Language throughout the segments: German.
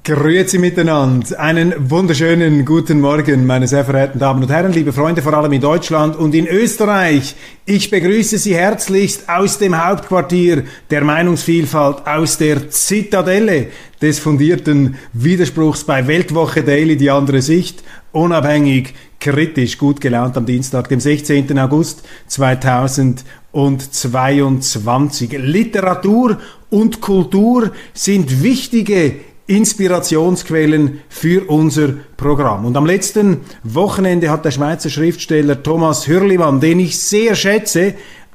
Grüezi miteinander. Einen wunderschönen guten Morgen, meine sehr verehrten Damen und Herren, liebe Freunde, vor allem in Deutschland und in Österreich. Ich begrüße Sie herzlichst aus dem Hauptquartier der Meinungsvielfalt, aus der Zitadelle des fundierten Widerspruchs bei Weltwoche Daily, die andere Sicht, unabhängig, kritisch, gut gelaunt am Dienstag, dem 16. August 2022. Literatur und Kultur sind wichtige Inspirationsquellen für unser Programm. Und am letzten Wochenende hat der Schweizer Schriftsteller Thomas Hürlimann, den ich sehr schätze,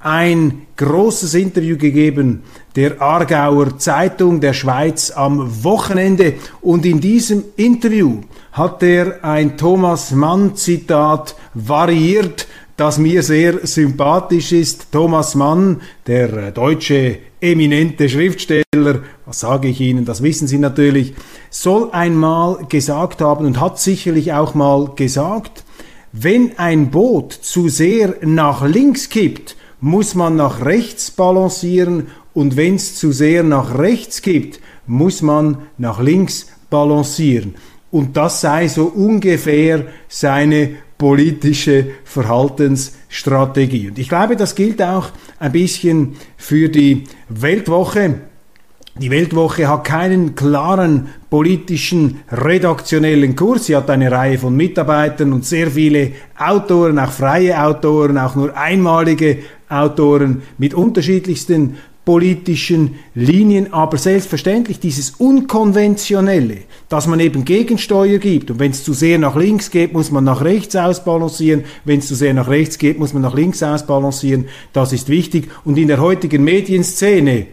ein großes Interview gegeben der Aargauer Zeitung der Schweiz am Wochenende. Und in diesem Interview hat er ein Thomas Mann-Zitat variiert, das mir sehr sympathisch ist. Thomas Mann, der deutsche eminente Schriftsteller, was sage ich Ihnen, das wissen Sie natürlich, soll einmal gesagt haben und hat sicherlich auch mal gesagt, wenn ein Boot zu sehr nach links kippt, muss man nach rechts balancieren, und wenn es zu sehr nach rechts kippt, muss man nach links balancieren. Und das sei so ungefähr seine politische Verhaltensstrategie. Und ich glaube, das gilt auch ein bisschen für die Weltwoche. Die Weltwoche hat keinen klaren politischen, redaktionellen Kurs. Sie hat eine Reihe von Mitarbeitern und sehr viele Autoren, auch freie Autoren, auch nur einmalige Autoren mit unterschiedlichsten politischen Linien, aber selbstverständlich dieses Unkonventionelle, dass man eben Gegensteuer gibt, und wenn es zu sehr nach links geht, muss man nach rechts ausbalancieren, wenn es zu sehr nach rechts geht, muss man nach links ausbalancieren, das ist wichtig. Und in der heutigen Medienszene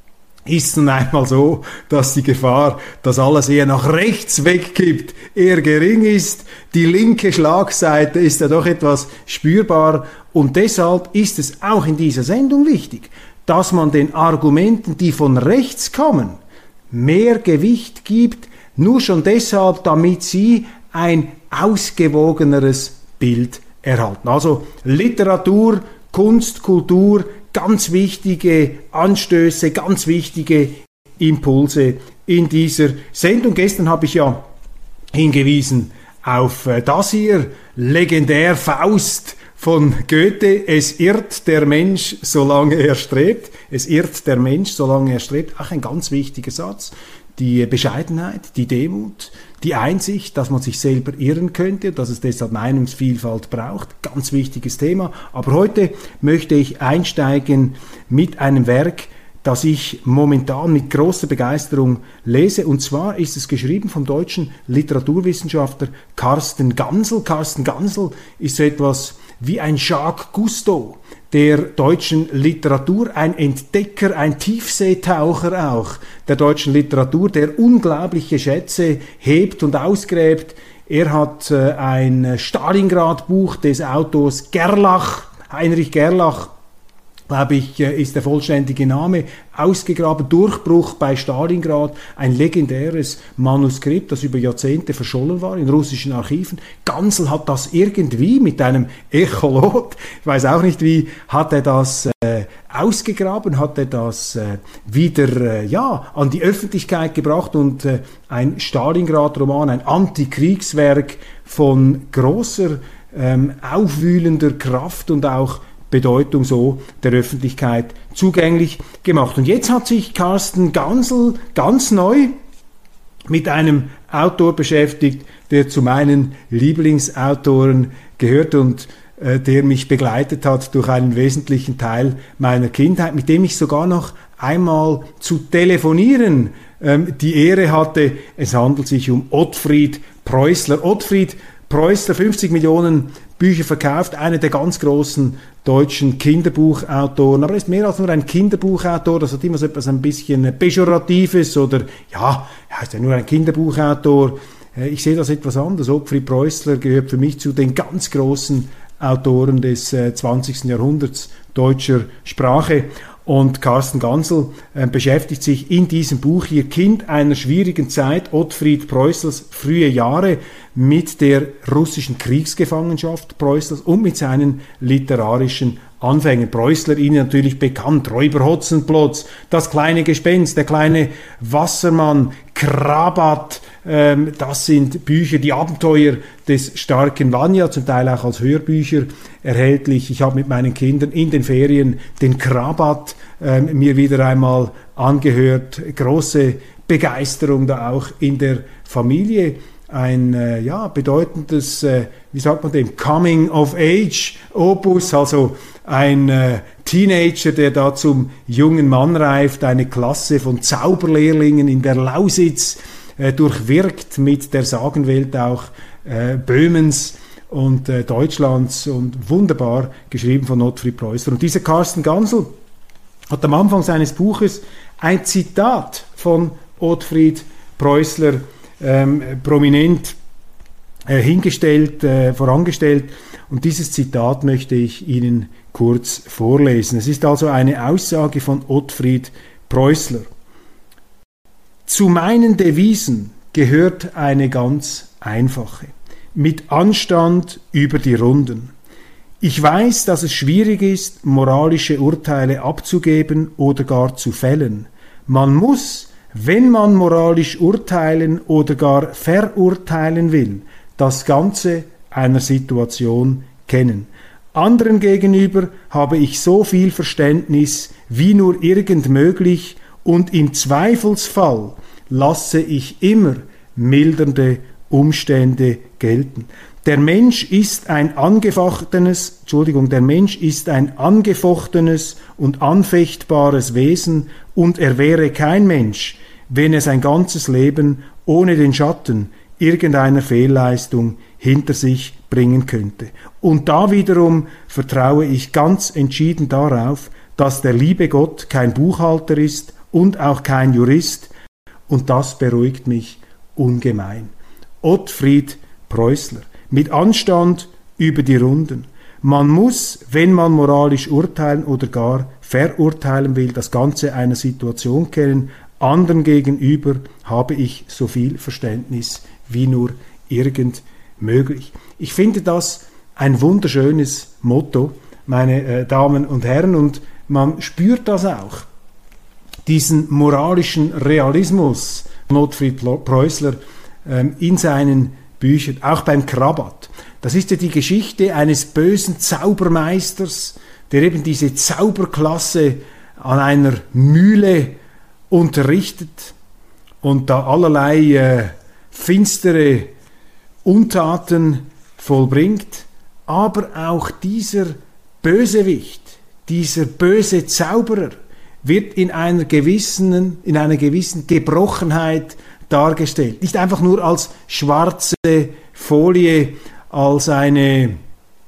ist es nun einmal so, dass die Gefahr, dass alles eher nach rechts wegkippt, eher gering ist. Die linke Schlagseite ist ja doch etwas spürbar, und deshalb ist es auch in dieser Sendung wichtig, dass man den Argumenten, die von rechts kommen, mehr Gewicht gibt, nur schon deshalb, damit sie ein ausgewogeneres Bild erhalten. Also Literatur, Kunst, Kultur, ganz wichtige Anstöße, ganz wichtige Impulse in dieser Sendung. Gestern habe ich ja hingewiesen auf das hier, legendär Faust von Goethe: Es irrt der Mensch, solange er strebt. Es irrt der Mensch, solange er strebt. Auch ein ganz wichtiger Satz. Die Bescheidenheit, die Demut, die Einsicht, dass man sich selber irren könnte, dass es deshalb Meinungsvielfalt braucht. Ganz wichtiges Thema. Aber heute möchte ich einsteigen mit einem Werk, das ich momentan mit großer Begeisterung lese. Und zwar ist es geschrieben vom deutschen Literaturwissenschaftler Carsten Gansel. Carsten Gansel ist so etwas wie ein Jacques Cousteau der deutschen Literatur, ein Entdecker, ein Tiefseetaucher auch der deutschen Literatur, der unglaubliche Schätze hebt und ausgräbt. Er hat ein Stalingrad-Buch des Autors Gerlach, Heinrich Gerlach, glaube ich, ist der vollständige Name, ausgegraben. Durchbruch bei Stalingrad, ein legendäres Manuskript, das über Jahrzehnte verschollen war in russischen Archiven. Gansel hat das irgendwie mit einem Echolot, ich weiß auch nicht wie, hat er das ausgegraben, hat er das wieder an die Öffentlichkeit gebracht, und ein Stalingrad-Roman, ein Antikriegswerk von großer, aufwühlender Kraft und auch Bedeutung so der Öffentlichkeit zugänglich gemacht. Und jetzt hat sich Carsten Gansel ganz neu mit einem Autor beschäftigt, der zu meinen Lieblingsautoren gehört und der mich begleitet hat durch einen wesentlichen Teil meiner Kindheit, mit dem ich sogar noch einmal zu telefonieren die Ehre hatte. Es handelt sich um Ottfried Preußler. Ottfried Preußler, 50 Millionen Bücher verkauft, einer der ganz großen deutschen Kinderbuchautoren, aber er ist mehr als nur ein Kinderbuchautor, das hat immer so etwas ein bisschen Pejoratives, oder er ist ja nur ein Kinderbuchautor. Ich sehe das etwas anders. Ottfried Preußler gehört für mich zu den ganz großen Autoren des 20. Jahrhunderts deutscher Sprache. Und Carsten Gansel beschäftigt sich in diesem Buch hier, Kind einer schwierigen Zeit, Ottfried Preußlers frühe Jahre, mit der russischen Kriegsgefangenschaft Preußlers und mit seinen literarischen Anfängen. Preußler, Ihnen natürlich bekannt, Räuber Hotzenplotz, Das kleine Gespenst, Der kleine Wassermann, Krabat, das sind Bücher, die Abenteuer des starken Vanya, zum Teil auch als Hörbücher erhältlich. Ich habe mit meinen Kindern in den Ferien den Krabat mir wieder einmal angehört. Große Begeisterung da auch in der Familie. Ein bedeutendes, wie sagt man dem, Coming-of-Age-Opus, also ein Teenager, der da zum jungen Mann reift, eine Klasse von Zauberlehrlingen in der Lausitz, durchwirkt mit der Sagenwelt auch Böhmens und Deutschlands und wunderbar geschrieben von Ottfried Preußler. Und dieser Carsten Gansel hat am Anfang seines Buches ein Zitat von Ottfried Preußler prominent vorangestellt, und dieses Zitat möchte ich Ihnen kurz vorlesen. Es ist also eine Aussage von Ottfried Preußler. Zu meinen Devisen gehört eine ganz einfache: mit Anstand über die Runden. Ich weiß, dass es schwierig ist, moralische Urteile abzugeben oder gar zu fällen. Man muss, wenn man moralisch urteilen oder gar verurteilen will, das Ganze einer Situation kennen. Anderen gegenüber habe ich so viel Verständnis wie nur irgend möglich, und im Zweifelsfall lasse ich immer mildernde Umstände gelten. Der Mensch ist ein angefochtenes und anfechtbares Wesen, und er wäre kein Mensch, wenn er sein ganzes Leben ohne den Schatten irgendeiner Fehlleistung hinter sich bringen könnte. Und da wiederum vertraue ich ganz entschieden darauf, dass der liebe Gott kein Buchhalter ist und auch kein Jurist, und das beruhigt mich ungemein. Ottfried Preußler. Mit Anstand über die Runden. Man muss, wenn man moralisch urteilen oder gar verurteilen will, das Ganze einer Situation kennen. Anderen gegenüber habe ich so viel Verständnis wie nur irgend möglich. Ich finde das ein wunderschönes Motto, meine Damen und Herren, und man spürt das auch, diesen moralischen Realismus von Ottfried Preußler in seinen Büchern, auch beim Krabat. Das ist ja die Geschichte eines bösen Zaubermeisters, der eben diese Zauberklasse an einer Mühle unterrichtet und da allerlei finstere Untaten vollbringt. Aber auch dieser Bösewicht, dieser böse Zauberer wird in einer gewissen Gebrochenheit dargestellt. Nicht einfach nur als schwarze Folie, als eine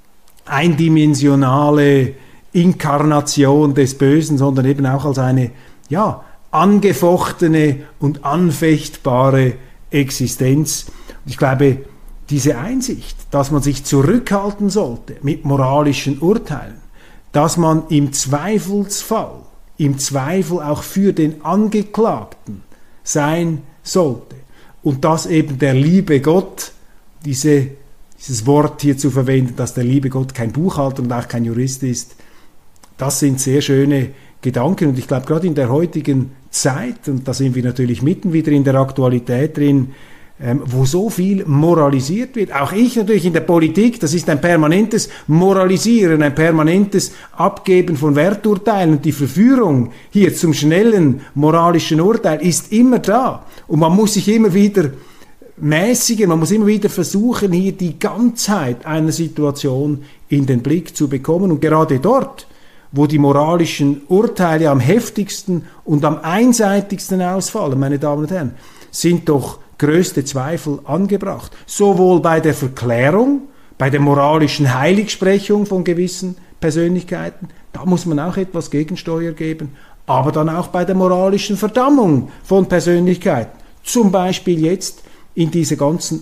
eindimensionale Inkarnation des Bösen, sondern eben auch als eine angefochtene und anfechtbare Existenz. Und ich glaube, diese Einsicht, dass man sich zurückhalten sollte mit moralischen Urteilen, dass man im Zweifel auch für den Angeklagten sein sollte, und dass eben der liebe Gott, dieses Wort hier zu verwenden, dass der liebe Gott kein Buchhalter und auch kein Jurist ist, das sind sehr schöne Gedanken. Und ich glaube, gerade in der heutigen Zeit, und da sind wir natürlich mitten wieder in der Aktualität drin, wo so viel moralisiert wird, auch ich natürlich in der Politik, das ist ein permanentes Moralisieren, ein permanentes Abgeben von Werturteilen, und die Verführung hier zum schnellen moralischen Urteil ist immer da, und man muss sich immer wieder mäßigen, man muss immer wieder versuchen, hier die Ganzheit einer Situation in den Blick zu bekommen, und gerade dort, wo die moralischen Urteile am heftigsten und am einseitigsten ausfallen, meine Damen und Herren, sind doch größte Zweifel angebracht. Sowohl bei der Verklärung, bei der moralischen Heiligsprechung von gewissen Persönlichkeiten, da muss man auch etwas Gegensteuer geben, aber dann auch bei der moralischen Verdammung von Persönlichkeiten. Zum Beispiel jetzt in dieser ganzen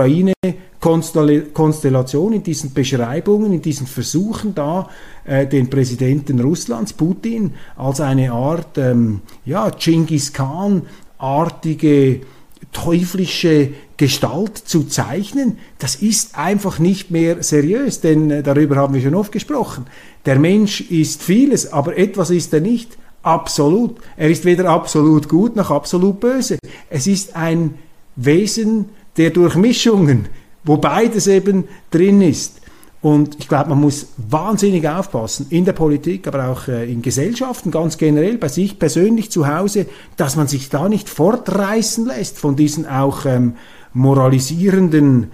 Ukraine-Konstellation, in diesen Beschreibungen, in diesen Versuchen da, den Präsidenten Russlands, Putin, als eine Art Genghis Khan-artige teuflische Gestalt zu zeichnen, das ist einfach nicht mehr seriös, denn darüber haben wir schon oft gesprochen. Der Mensch ist vieles, aber etwas ist er nicht: absolut. Er ist weder absolut gut noch absolut böse. Es ist ein Wesen der Durchmischungen, wo beides eben drin ist. Und ich glaube, man muss wahnsinnig aufpassen, in der Politik, aber auch in Gesellschaften ganz generell, bei sich persönlich zu Hause, dass man sich da nicht fortreißen lässt von diesen auch moralisierenden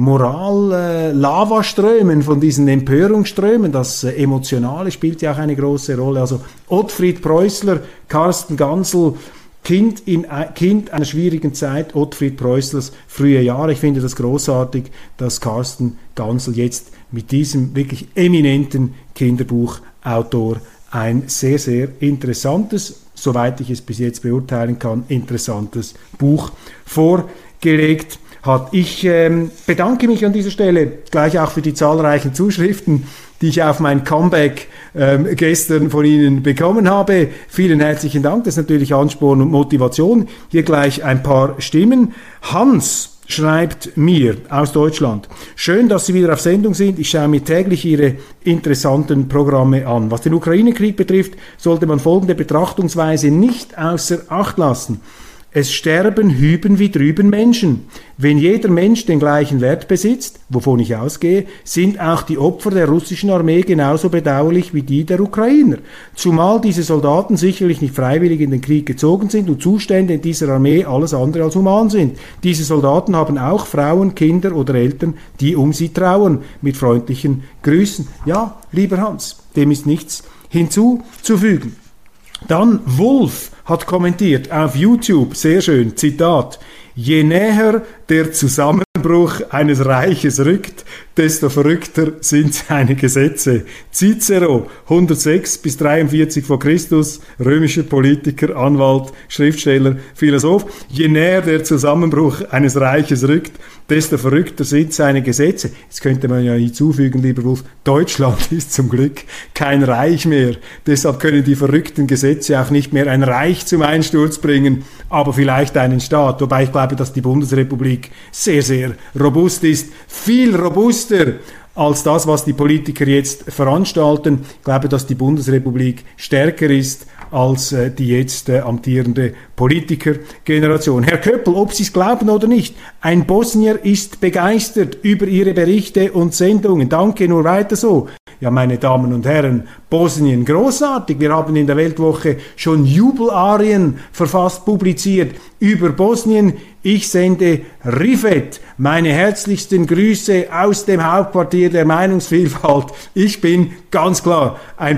Moral-Lavaströmen, von diesen Empörungsströmen. Das Emotionale spielt ja auch eine große Rolle. Also Ottfried Preußler, Carsten Gansel, Kind einer schwierigen Zeit, Ottfried Preußlers frühe Jahre. Ich finde das großartig, dass Carsten Gansel jetzt mit diesem wirklich eminenten Kinderbuchautor ein sehr, sehr interessantes, soweit ich es bis jetzt beurteilen kann, interessantes Buch vorgelegt hat. Ich bedanke mich an dieser Stelle gleich auch für die zahlreichen Zuschriften, die ich auf mein Comeback gestern von Ihnen bekommen habe. Vielen herzlichen Dank, das ist natürlich Ansporn und Motivation. Hier gleich ein paar Stimmen. Hans schreibt mir aus Deutschland: Schön, dass Sie wieder auf Sendung sind. Ich schaue mir täglich Ihre interessanten Programme an. Was den Ukraine-Krieg betrifft, sollte man folgende Betrachtungsweise nicht außer Acht lassen. Es sterben hüben wie drüben Menschen. Wenn jeder Mensch den gleichen Wert besitzt, wovon ich ausgehe, sind auch die Opfer der russischen Armee genauso bedauerlich wie die der Ukrainer. Zumal diese Soldaten sicherlich nicht freiwillig in den Krieg gezogen sind und Zustände in dieser Armee alles andere als human sind. Diese Soldaten haben auch Frauen, Kinder oder Eltern, die um sie trauern. Mit freundlichen Grüßen. Ja, lieber Hans, dem ist nichts hinzuzufügen. Dann Wolf hat kommentiert auf YouTube, sehr schön, Zitat: Je näher der Zusammenbruch eines Reiches rückt, desto verrückter sind seine Gesetze. Cicero, 106 bis 43 vor Christus, römischer Politiker, Anwalt, Schriftsteller, Philosoph. Je näher der Zusammenbruch eines Reiches rückt, desto verrückter sind seine Gesetze. Jetzt könnte man ja hinzufügen, lieber Wolf, Deutschland ist zum Glück kein Reich mehr. Deshalb können die verrückten Gesetze auch nicht mehr ein Reich zum Einsturz bringen, aber vielleicht einen Staat. Wobei ich glaube, dass die Bundesrepublik sehr, sehr robust ist. Viel robuster als das, was die Politiker jetzt veranstalten. Ich glaube, dass die Bundesrepublik stärker ist als die jetzt amtierende Politikergeneration. Herr Köppel, ob Sie es glauben oder nicht, ein Bosnier ist begeistert über Ihre Berichte und Sendungen. Danke, nur weiter so. Ja, meine Damen und Herren, Bosnien, großartig. Wir haben in der Weltwoche schon Jubelarien verfasst, publiziert über Bosnien. Ich sende Rifet meine herzlichsten Grüße aus dem Hauptquartier der Meinungsvielfalt. Ich bin ganz klar ein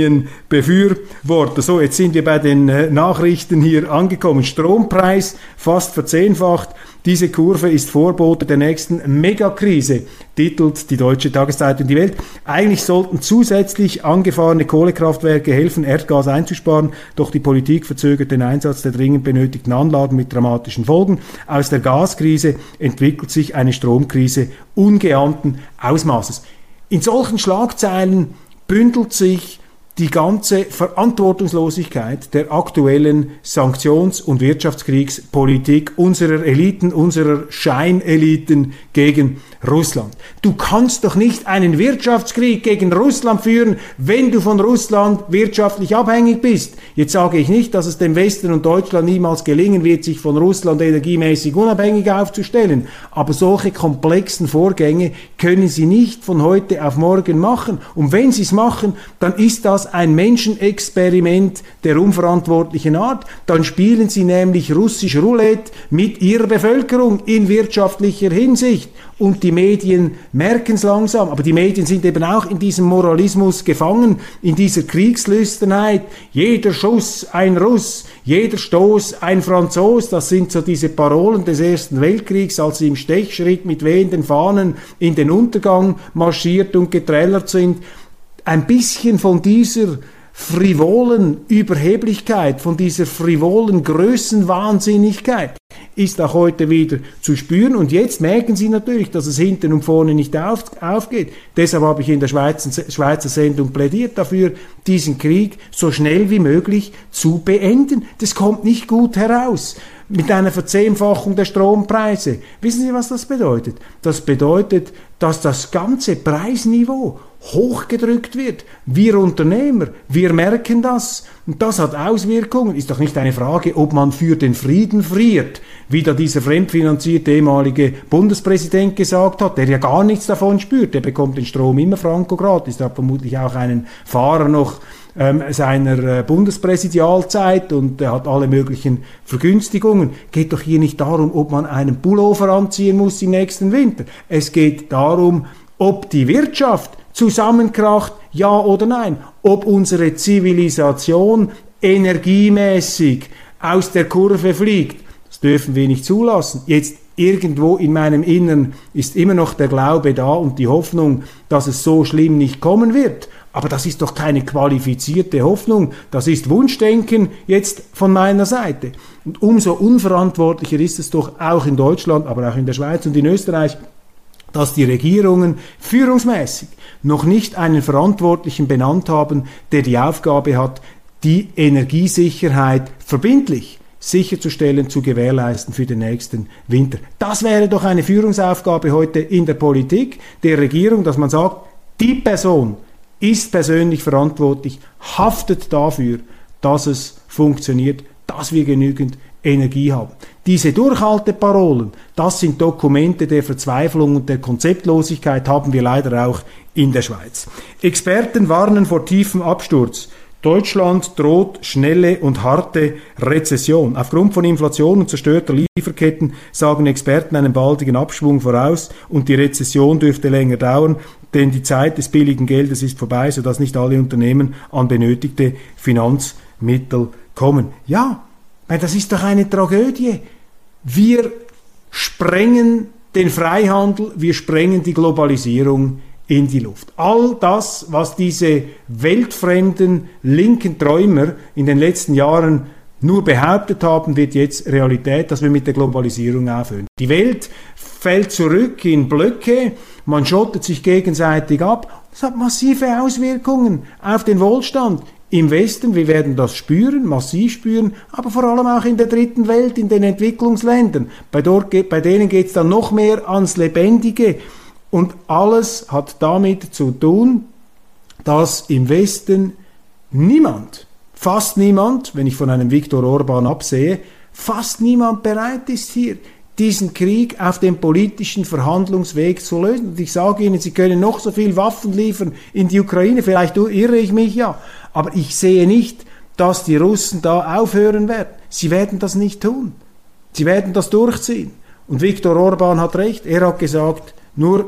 Bosnien-Befürworter. So, jetzt sind wir bei den Nachrichten hier angekommen. Strompreis fast verzehnfacht. Diese Kurve ist Vorbote der nächsten Megakrise, titelt die deutsche Tageszeitung Die Welt. Eigentlich sollten zusätzlich angefahrene Kohlekraftwerke helfen, Erdgas einzusparen, doch die Politik verzögert den Einsatz der dringend benötigten Anlagen mit dramatischen Folgen. Aus der Gaskrise entwickelt sich eine Stromkrise ungeahnten Ausmaßes. In solchen Schlagzeilen bündelt sich die ganze Verantwortungslosigkeit der aktuellen Sanktions- und Wirtschaftskriegspolitik unserer Eliten, unserer Scheineliten gegen Russland. Du kannst doch nicht einen Wirtschaftskrieg gegen Russland führen, wenn du von Russland wirtschaftlich abhängig bist. Jetzt sage ich nicht, dass es dem Westen und Deutschland niemals gelingen wird, sich von Russland energiemäßig unabhängig aufzustellen, aber solche komplexen Vorgänge können sie nicht von heute auf morgen machen. Und wenn sie es machen, dann ist das ein Menschenexperiment der unverantwortlichen Art. Dann spielen sie nämlich russisch Roulette mit ihrer Bevölkerung in wirtschaftlicher Hinsicht. Und die Medien merken es langsam. Aber die Medien sind eben auch in diesem Moralismus gefangen, in dieser Kriegslüsternheit. Jeder Schuss ein Russ, jeder Stoß ein Franzos. Das sind so diese Parolen des Ersten Weltkriegs, als sie im Stechschritt mit wehenden Fahnen in den Untergang marschiert und geträllert sind. Ein bisschen von dieser frivolen Überheblichkeit, von dieser frivolen Größenwahnsinnigkeit ist auch heute wieder zu spüren. Und jetzt merken Sie natürlich, dass es hinten und vorne nicht aufgeht. Deshalb habe ich in der Schweizer Sendung plädiert dafür, diesen Krieg so schnell wie möglich zu beenden. Das kommt nicht gut heraus. Mit einer Verzehnfachung der Strompreise. Wissen Sie, was das bedeutet? Das bedeutet, dass das ganze Preisniveau hochgedrückt wird. Wir Unternehmer, wir merken das. Und das hat Auswirkungen. Ist doch nicht eine Frage, ob man für den Frieden friert, wie da dieser fremdfinanzierte ehemalige Bundespräsident gesagt hat, der ja gar nichts davon spürt. Der bekommt den Strom immer franko gratis. Der hat vermutlich auch einen Fahrer noch seiner Bundespräsidialzeit und er hat alle möglichen Vergünstigungen. Geht doch hier nicht darum, ob man einen Pullover anziehen muss im nächsten Winter. Es geht darum, ob die Wirtschaft zusammenkracht, ja oder nein. Ob unsere Zivilisation energiemäßig aus der Kurve fliegt. Das dürfen wir nicht zulassen. Jetzt irgendwo in meinem Innern ist immer noch der Glaube da und die Hoffnung, dass es so schlimm nicht kommen wird. Aber das ist doch keine qualifizierte Hoffnung, das ist Wunschdenken jetzt von meiner Seite. Und umso unverantwortlicher ist es doch auch in Deutschland, aber auch in der Schweiz und in Österreich, dass die Regierungen führungsmäßig noch nicht einen Verantwortlichen benannt haben, der die Aufgabe hat, die Energiesicherheit verbindlich sicherzustellen, zu gewährleisten für den nächsten Winter. Das wäre doch eine Führungsaufgabe heute in der Politik, der Regierung, dass man sagt, die Person ist persönlich verantwortlich, haftet dafür, dass es funktioniert, dass wir genügend Energie haben. Diese Durchhalteparolen, das sind Dokumente der Verzweiflung und der Konzeptlosigkeit, haben wir leider auch in der Schweiz. Experten warnen vor tiefem Absturz. Deutschland droht schnelle und harte Rezession. Aufgrund von Inflation und zerstörter Lieferketten sagen Experten einen baldigen Abschwung voraus und die Rezession dürfte länger dauern, denn die Zeit des billigen Geldes ist vorbei, sodass nicht alle Unternehmen an benötigte Finanzmittel kommen. Ja, das ist doch eine Tragödie. Wir sprengen den Freihandel, wir sprengen die Globalisierung in die Luft. All das, was diese weltfremden linken Träumer in den letzten Jahren nur behauptet haben, wird jetzt Realität, dass wir mit der Globalisierung aufhören. Die Welt fällt zurück in Blöcke, man schottet sich gegenseitig ab. Das hat massive Auswirkungen auf den Wohlstand im Westen. Wir werden das spüren, massiv spüren, aber vor allem auch in der dritten Welt, in den Entwicklungsländern. Bei denen geht es dann noch mehr ans Lebendige. Und alles hat damit zu tun, dass im Westen niemand, fast niemand, wenn ich von einem Viktor Orban absehe, fast niemand bereit ist hier, diesen Krieg auf dem politischen Verhandlungsweg zu lösen. Und ich sage Ihnen, Sie können noch so viel Waffen liefern in die Ukraine, vielleicht irre ich mich ja, aber ich sehe nicht, dass die Russen da aufhören werden. Sie werden das nicht tun. Sie werden das durchziehen. Und Viktor Orban hat recht, er hat gesagt, nur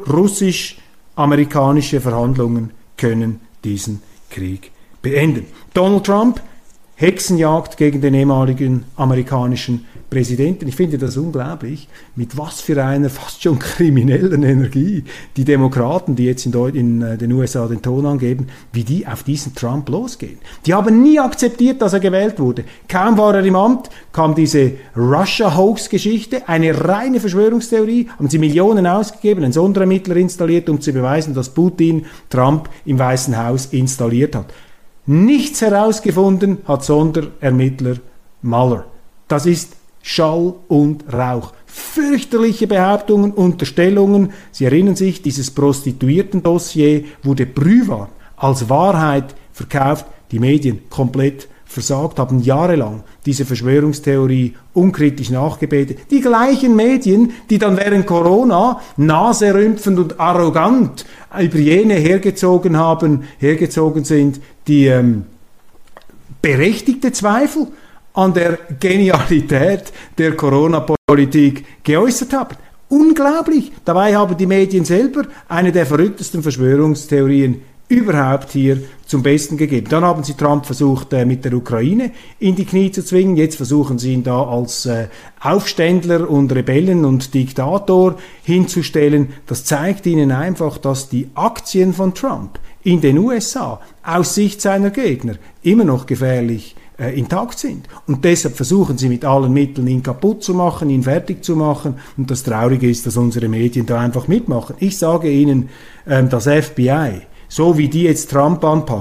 russisch-amerikanische Verhandlungen können diesen Krieg beenden. Donald Trump, Hexenjagd gegen den ehemaligen amerikanischen Präsidenten. Ich finde das unglaublich, mit was für einer fast schon kriminellen Energie die Demokraten, die jetzt in den USA den Ton angeben, wie die auf diesen Trump losgehen. Die haben nie akzeptiert, dass er gewählt wurde. Kaum war er im Amt, kam diese Russia-Hoax-Geschichte, eine reine Verschwörungstheorie, haben sie Millionen ausgegeben, einen Sonderermittler installiert, um zu beweisen, dass Putin Trump im Weißen Haus installiert hat. Nichts herausgefunden hat Sonderermittler Mueller. Das ist Schall und Rauch. Fürchterliche Behauptungen, Unterstellungen. Sie erinnern sich, dieses Prostituierten-Dossier wurde brühwarm als Wahrheit verkauft. Die Medien komplett versagt, haben jahrelang diese Verschwörungstheorie unkritisch nachgebetet. Die gleichen Medien, die dann während Corona naserümpfend und arrogant über jene hergezogen sind, die berechtigte Zweifel an der Genialität der Corona-Politik geäußert haben. Unglaublich! Dabei haben die Medien selber eine der verrücktesten Verschwörungstheorien überhaupt hier zum Besten gegeben. Dann haben sie Trump versucht, mit der Ukraine in die Knie zu zwingen. Jetzt versuchen sie ihn da als Aufständler und Rebellen und Diktator hinzustellen. Das zeigt ihnen einfach, dass die Aktien von Trump in den USA aus Sicht seiner Gegner immer noch gefährlich intakt sind. Und deshalb versuchen sie mit allen Mitteln, ihn kaputt zu machen, ihn fertig zu machen. Und das Traurige ist, dass unsere Medien da einfach mitmachen. Ich sage Ihnen, das FBI, so wie die jetzt Trump anpacken,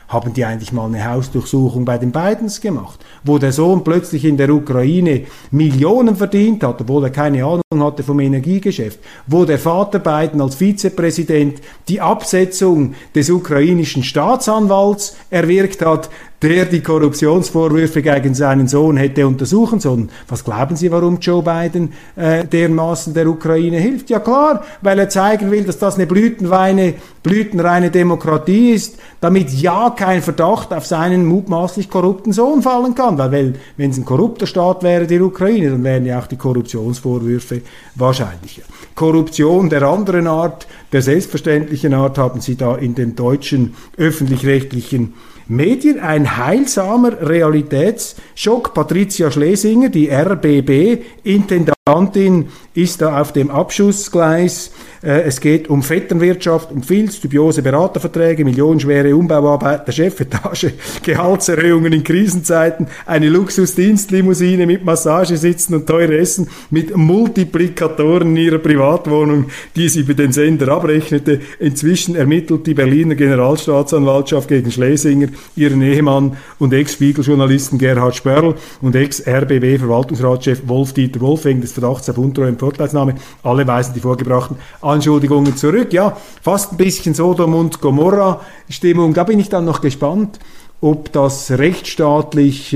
haben die eigentlich mal eine Hausdurchsuchung bei den Bidens gemacht, wo der Sohn plötzlich in der Ukraine Millionen verdient hat, obwohl er keine Ahnung hatte vom Energiegeschäft, wo der Vater Biden als Vizepräsident die Absetzung des ukrainischen Staatsanwalts erwirkt hat, der die Korruptionsvorwürfe gegen seinen Sohn hätte untersuchen sollen. Was glauben Sie, warum Joe Biden dermaßen der Ukraine hilft? Ja klar, weil er zeigen will, dass das eine blütenreine Demokratie ist, damit ja kein Verdacht auf seinen mutmaßlich korrupten Sohn fallen kann. Weil wenn es ein korrupter Staat wäre, die Ukraine, dann wären ja auch die Korruptionsvorwürfe wahrscheinlicher. Korruption der anderen Art, der selbstverständlichen Art, haben Sie da in den deutschen öffentlich-rechtlichen Medien. Ein heilsamer Realitätsschock. Patricia Schlesinger, die RBB-Intendantin, ist da auf dem Abschussgleis. Es geht um Vetternwirtschaft, um Filz, dubiose Beraterverträge, millionenschwere Umbauarbeit der Chefetage, Gehaltserhöhungen in Krisenzeiten, eine Luxusdienstlimousine mit Massagesitzen und teure Essen mit Multiplikatoren in ihrer Privatwohnung, die sie über den Sender abrechnete. Inzwischen ermittelt die Berliner Generalstaatsanwaltschaft gegen Schlesinger, ihren Ehemann und Ex-Spiegel-Journalisten Gerhard Spörl und Ex-RBB-Verwaltungsratschef Wolf-Dieter Wolf wegen des Verdachts auf Untreue und Vorteilsnahme. Alle weisen die vorgebrachten Anschuldigungen zurück. Ja, fast ein bisschen Sodom und Gomorra-Stimmung. Da bin ich dann noch gespannt, ob das rechtsstaatlich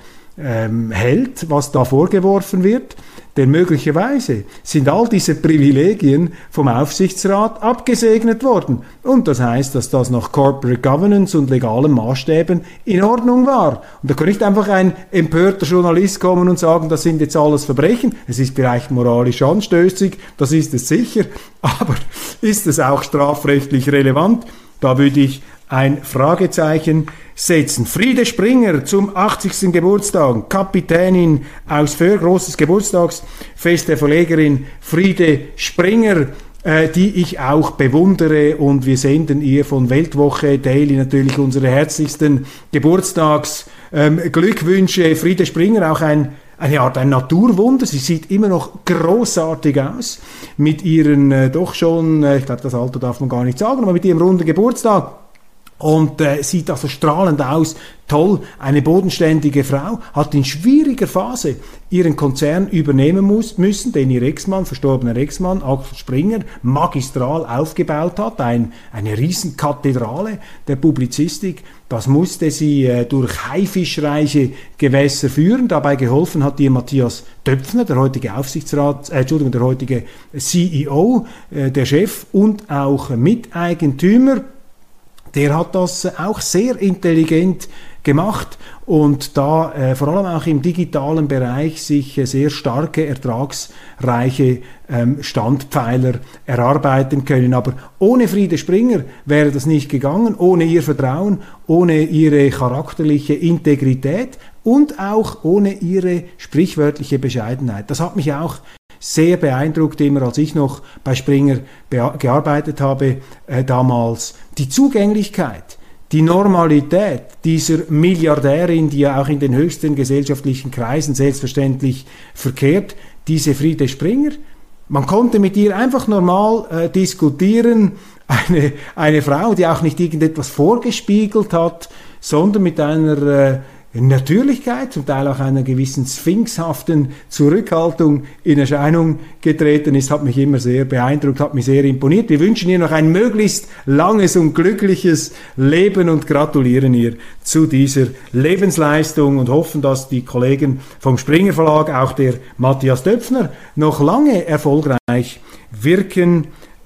hält, was da vorgeworfen wird. Denn möglicherweise sind all diese Privilegien vom Aufsichtsrat abgesegnet worden. Und das heißt, dass das nach Corporate Governance und legalen Maßstäben in Ordnung war. Und da kann nicht einfach ein empörter Journalist kommen und sagen, das sind jetzt alles Verbrechen. Es ist vielleicht moralisch anstößig, das ist es sicher. Aber ist es auch strafrechtlich relevant? Da würde ich ein Fragezeichen setzen. Friede Springer zum 80. Geburtstag, Kapitänin aus Föhr, großes Geburtstagsfest der Verlegerin Friede Springer, die ich auch bewundere, und wir senden ihr von Weltwoche Daily natürlich unsere herzlichsten Geburtstagsglückwünsche. Friede Springer, auch eine Art ein Naturwunder. Sie sieht immer noch großartig aus mit ihren doch schon, ich glaube, das Alter darf man gar nicht sagen, aber mit ihrem runden Geburtstag. Und sieht also strahlend aus, toll, eine bodenständige Frau, hat in schwieriger Phase ihren Konzern übernehmen müssen, den ihr Ex-Mann, verstorbener Ex-Mann, Axel Springer, magistral aufgebaut hat, eine Riesenkathedrale der Publizistik. Das musste sie durch haifischreiche Gewässer führen. Dabei geholfen hat ihr Matthias Döpfner, der heutige der heutige CEO, der Chef und auch Miteigentümer. Der hat das auch sehr intelligent gemacht und da vor allem auch im digitalen Bereich sich sehr starke, ertragsreiche Standpfeiler erarbeiten können. Aber ohne Friede Springer wäre das nicht gegangen, ohne ihr Vertrauen, ohne ihre charakterliche Integrität und auch ohne ihre sprichwörtliche Bescheidenheit. Das hat mich auch sehr beeindruckt, immer als ich noch bei Springer gearbeitet habe, damals. Die Zugänglichkeit, die Normalität dieser Milliardärin, die ja auch in den höchsten gesellschaftlichen Kreisen selbstverständlich verkehrt, diese Friede Springer. Man konnte mit ihr einfach normal diskutieren. Eine Frau, die auch nicht irgendetwas vorgespiegelt hat, sondern mit einer Natürlichkeit, zum Teil auch einer gewissen sphinxhaften Zurückhaltung in Erscheinung getreten ist, hat mich immer sehr beeindruckt, hat mich sehr imponiert. Wir wünschen ihr noch ein möglichst langes und glückliches Leben und gratulieren ihr zu dieser Lebensleistung und hoffen, dass die Kollegen vom Springer Verlag, auch der Matthias Döpfner, noch lange erfolgreich wirken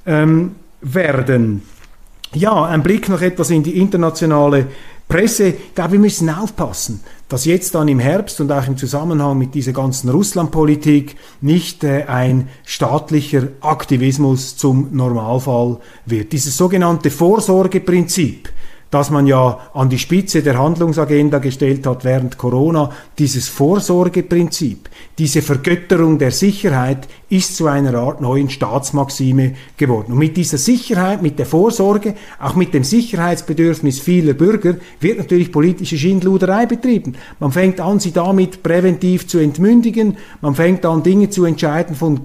werden. Ja, ein Blick noch etwas in die internationale Presse. Ich glaube, wir müssen aufpassen, dass jetzt dann im Herbst und auch im Zusammenhang mit dieser ganzen Russlandpolitik nicht ein staatlicher Aktivismus zum Normalfall wird. Dieses sogenannte Vorsorgeprinzip, das man ja an die Spitze der Handlungsagenda gestellt hat während Corona, dieses Vorsorgeprinzip, diese Vergötterung der Sicherheit ist zu einer Art neuen Staatsmaxime geworden. Und mit dieser Sicherheit, mit der Vorsorge, auch mit dem Sicherheitsbedürfnis vieler Bürger, wird natürlich politische Schindluderei betrieben. Man fängt an, sie damit präventiv zu entmündigen, man fängt an, Dinge zu entscheiden von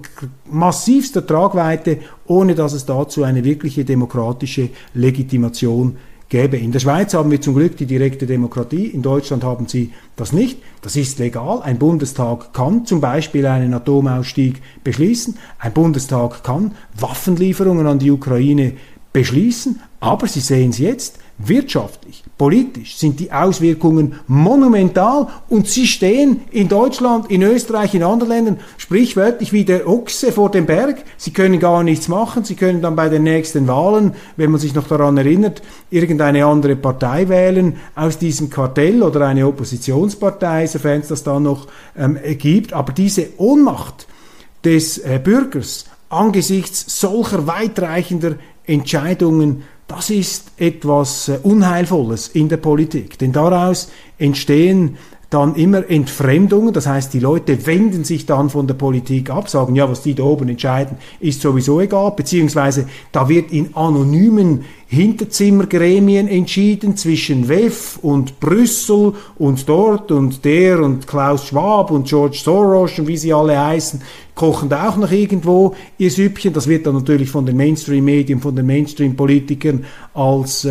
massivster Tragweite, ohne dass es dazu eine wirkliche demokratische Legitimation gäbe. In der Schweiz haben wir zum Glück die direkte Demokratie, in Deutschland haben sie das nicht. Das ist legal. Ein Bundestag kann zum Beispiel einen Atomausstieg beschließen. Ein Bundestag kann Waffenlieferungen an die Ukraine beschließen. Aber Sie sehen es jetzt, wirtschaftlich, politisch sind die Auswirkungen monumental und sie stehen in Deutschland, in Österreich, in anderen Ländern sprichwörtlich wie der Ochse vor dem Berg. Sie können gar nichts machen, sie können dann bei den nächsten Wahlen, wenn man sich noch daran erinnert, irgendeine andere Partei wählen aus diesem Kartell oder eine Oppositionspartei, sofern es das dann noch gibt. Aber diese Ohnmacht des Bürgers angesichts solcher weitreichender Entscheidungen, das ist etwas Unheilvolles in der Politik, denn daraus entstehen dann immer Entfremdungen, das heißt, die Leute wenden sich dann von der Politik ab, sagen, ja, was die da oben entscheiden, ist sowieso egal, beziehungsweise da wird in anonymen Hinterzimmergremien entschieden zwischen WEF und Brüssel und dort und der und Klaus Schwab und George Soros und wie sie alle heißen, kochen da auch noch irgendwo ihr Süppchen. Das wird dann natürlich von den Mainstream-Medien, von den Mainstream-Politikern als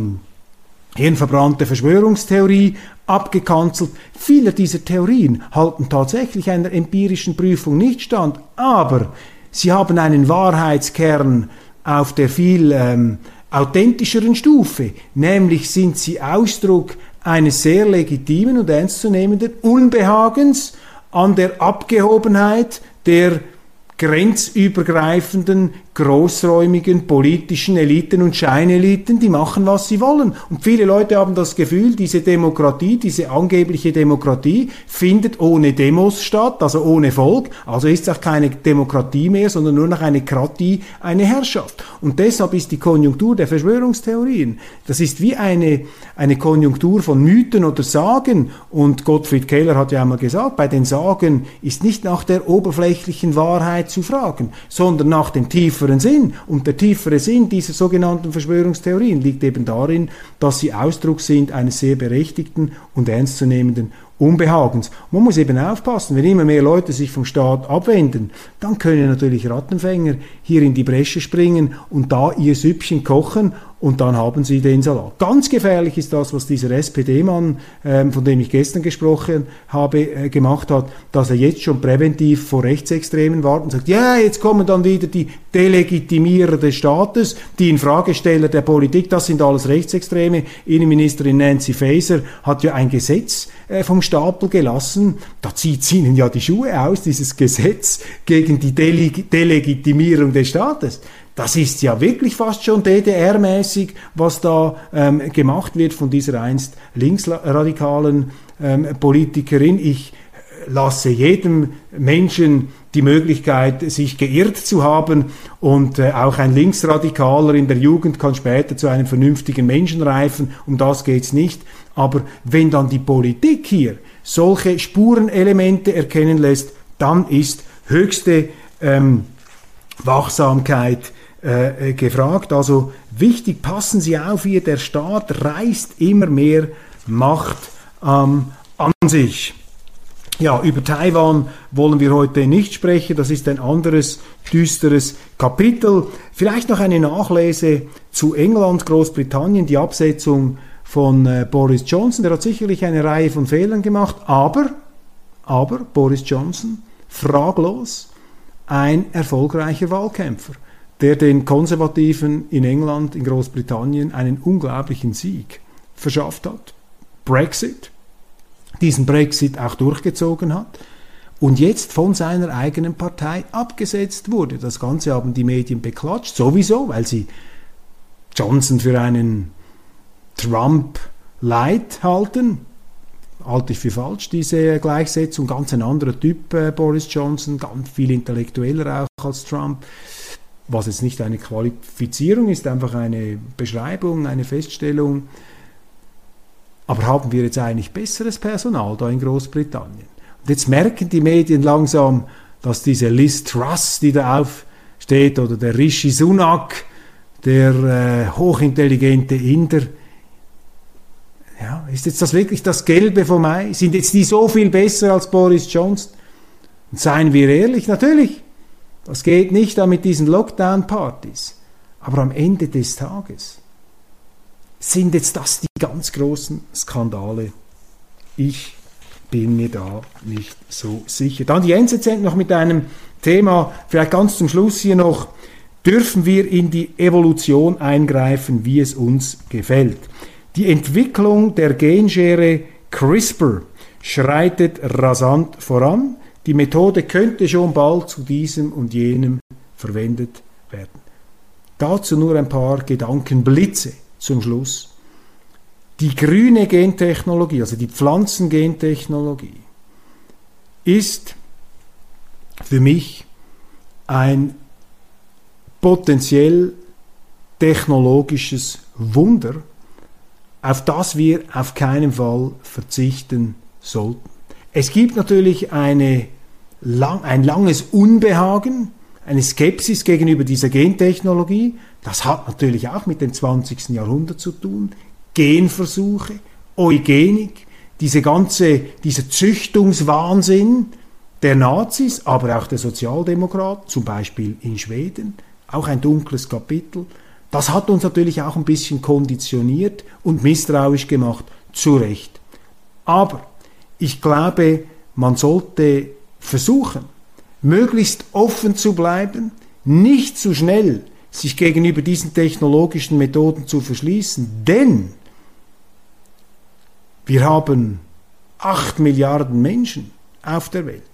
hirnverbrannte Verschwörungstheorie abgekanzelt. Viele dieser Theorien halten tatsächlich einer empirischen Prüfung nicht stand, aber sie haben einen Wahrheitskern auf der viel authentischeren Stufe, nämlich sind sie Ausdruck eines sehr legitimen und ernstzunehmenden Unbehagens an der Abgehobenheit der grenzübergreifenden, großräumigen politischen Eliten und Scheineliten, die machen, was sie wollen. Und viele Leute haben das Gefühl, diese Demokratie, diese angebliche Demokratie findet ohne Demos statt, also ohne Volk, also ist es auch keine Demokratie mehr, sondern nur noch eine Kratie, eine Herrschaft. Und deshalb ist die Konjunktur der Verschwörungstheorien, das ist wie eine Konjunktur von Mythen oder Sagen. Und Gottfried Keller hat ja einmal gesagt, bei den Sagen ist nicht nach der oberflächlichen Wahrheit zu fragen, sondern nach dem tieferen Sinn. Und der tiefere Sinn dieser sogenannten Verschwörungstheorien liegt eben darin, dass sie Ausdruck sind eines sehr berechtigten und ernstzunehmenden Unbehagens. Man muss eben aufpassen, wenn immer mehr Leute sich vom Staat abwenden, dann können natürlich Rattenfänger hier in die Bresche springen und da ihr Süppchen kochen und dann haben sie den Salat. Ganz gefährlich ist das, was dieser SPD-Mann, von dem ich gestern gesprochen habe, gemacht hat, dass er jetzt schon präventiv vor Rechtsextremen wartet und sagt, ja, jetzt kommen dann wieder die Delegitimierer des Staates, die Infragesteller der Politik, das sind alles Rechtsextreme. Innenministerin Nancy Faeser hat ja ein Gesetz vom Stapel gelassen, da zieht sie ihnen ja die Schuhe aus, dieses Gesetz gegen die Delegitimierung des Staates. Das ist ja wirklich fast schon DDR-mäßig, was da gemacht wird von dieser einst linksradikalen Politikerin. Ich lasse jedem Menschen die Möglichkeit, sich geirrt zu haben, und auch ein Linksradikaler in der Jugend kann später zu einem vernünftigen Menschen reifen, um das geht's nicht. Aber wenn dann die Politik hier solche Spurenelemente erkennen lässt, dann ist höchste Wachsamkeit gefragt. Also wichtig, passen Sie auf hier, der Staat reißt immer mehr Macht an sich. Ja, über Taiwan wollen wir heute nicht sprechen, das ist ein anderes düsteres Kapitel. Vielleicht noch eine Nachlese zu England, Großbritannien, die Absetzung von Boris Johnson, der hat sicherlich eine Reihe von Fehlern gemacht, aber Boris Johnson, fraglos ein erfolgreicher Wahlkämpfer, der den Konservativen in England, in Großbritannien einen unglaublichen Sieg verschafft hat. Brexit, diesen Brexit auch durchgezogen hat und jetzt von seiner eigenen Partei abgesetzt wurde. Das Ganze haben die Medien beklatscht, sowieso, weil sie Johnson für einen Trump-Light halten. Halte ich für falsch, diese Gleichsetzung. Ganz ein anderer Typ, Boris Johnson, ganz viel intellektueller auch als Trump. Was jetzt nicht eine Qualifizierung ist, einfach eine Beschreibung, eine Feststellung. Aber haben wir jetzt eigentlich besseres Personal da in Großbritannien? Und jetzt merken die Medien langsam, dass diese Liz Truss, die da aufsteht, oder der Rishi Sunak, der hochintelligente Inder, ja, ist jetzt das wirklich das Gelbe vom Ei? Sind jetzt die so viel besser als Boris Johnson? Und seien wir ehrlich, natürlich, das geht nicht da mit diesen Lockdown-Partys. Aber am Ende des Tages sind jetzt das die ganz großen Skandale? Ich bin mir da nicht so sicher. Dann die NZZ noch mit einem Thema, vielleicht ganz zum Schluss hier noch: Dürfen wir in die Evolution eingreifen, wie es uns gefällt? Die Entwicklung der Genschere CRISPR schreitet rasant voran. Die Methode könnte schon bald zu diesem und jenem verwendet werden. Dazu nur ein paar Gedankenblitze zum Schluss. Die grüne Gentechnologie, also die Pflanzengentechnologie, ist für mich ein potenziell technologisches Wunder, auf das wir auf keinen Fall verzichten sollten. Es gibt natürlich ein langes Unbehagen, eine Skepsis gegenüber dieser Gentechnologie. Das hat natürlich auch mit dem 20. Jahrhundert zu tun. Genversuche, Eugenik, dieser Züchtungswahnsinn der Nazis, aber auch der Sozialdemokraten, zum Beispiel in Schweden, auch ein dunkles Kapitel. Das hat uns natürlich auch ein bisschen konditioniert und misstrauisch gemacht, zu Recht. Aber ich glaube, man sollte versuchen, möglichst offen zu bleiben, nicht zu schnell sich gegenüber diesen technologischen Methoden zu verschließen, denn wir haben 8 Milliarden Menschen auf der Welt.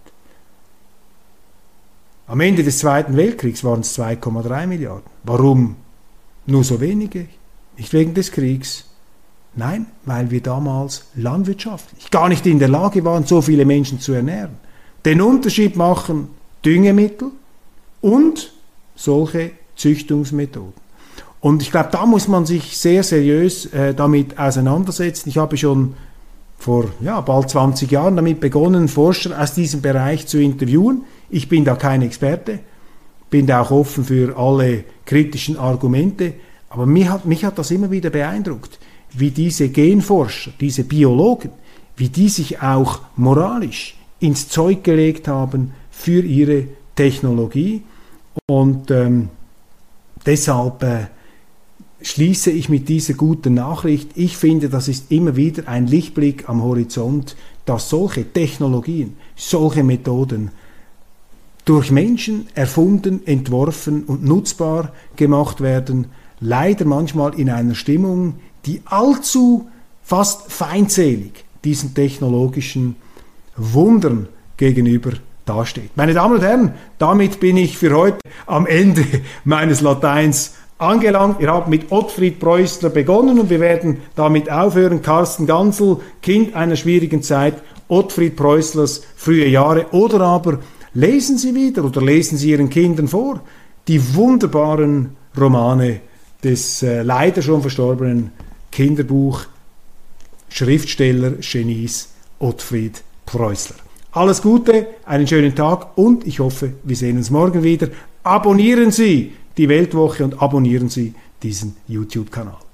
Am Ende des Zweiten Weltkriegs waren es 2,3 Milliarden. Warum nur so wenige? Nicht wegen des Kriegs. Nein, weil wir damals landwirtschaftlich gar nicht in der Lage waren, so viele Menschen zu ernähren. Den Unterschied machen Düngemittel und solche Züchtungsmethoden. Und ich glaube, da muss man sich sehr seriös damit auseinandersetzen. Ich habe schon vor bald 20 Jahren damit begonnen, Forscher aus diesem Bereich zu interviewen. Ich bin da kein Experte, bin da auch offen für alle kritischen Argumente, aber mich hat das immer wieder beeindruckt, wie diese Genforscher, diese Biologen, wie die sich auch moralisch ins Zeug gelegt haben für ihre Technologie. Und deshalb schließe ich mit dieser guten Nachricht. Ich finde, das ist immer wieder ein Lichtblick am Horizont, dass solche Technologien, solche Methoden durch Menschen erfunden, entworfen und nutzbar gemacht werden, leider manchmal in einer Stimmung, die allzu fast feindselig diesen technologischen Wundern gegenüber dasteht. Meine Damen und Herren, damit bin ich für heute am Ende meines Lateins angelangt. Wir haben mit Ottfried Preußler begonnen und wir werden damit aufhören. Carsten Gansel, Kind einer schwierigen Zeit, Ottfried Preußlers frühe Jahre, oder aber lesen Sie wieder oder lesen Sie Ihren Kindern vor die wunderbaren Romane des leider schon verstorbenen Kinderbuch-Schriftsteller-Genies Ottfried Preußler. Alles Gute, einen schönen Tag und ich hoffe, wir sehen uns morgen wieder. Abonnieren Sie die Weltwoche und abonnieren Sie diesen YouTube-Kanal.